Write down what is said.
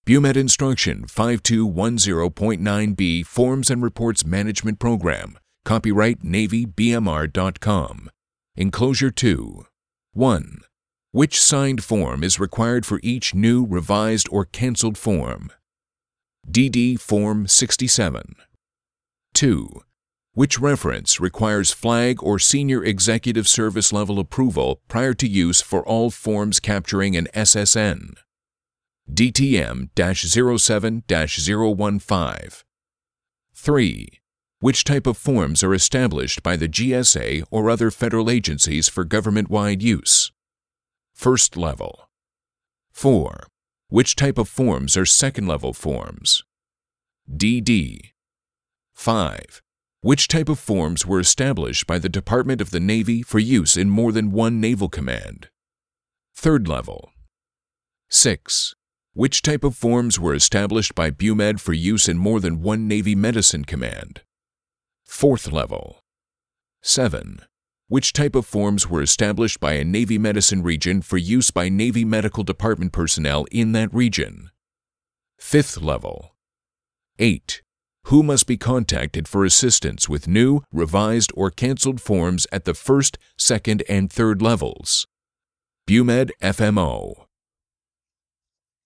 BUMED Instruction 5210.9b Forms and Reports Management Program. Copyright NavyBMR.com. Enclosure 2. 1. Which signed form is required for each new, revised, or canceled form? DD Form 67. 2. Which reference requires flag or senior executive service level approval prior to use for all forms capturing an SSN? DTM-07-015. 3. Which type of forms are established by the GSA or other federal agencies for government-wide use? First level. 4. Which type of forms are second-level forms? DD. 5. Which type of forms were established by the Department of the Navy for use in more than one naval command? Third level. 6. Which type of forms were established by BUMED for use in more than one Navy medicine command? Fourth level. 7. Which type of forms were established by a Navy medicine region for use by Navy Medical Department personnel in that region? Fifth level. 8. Who must be contacted for assistance with new, revised, or canceled forms at the first, second, and third levels? BUMED FMO.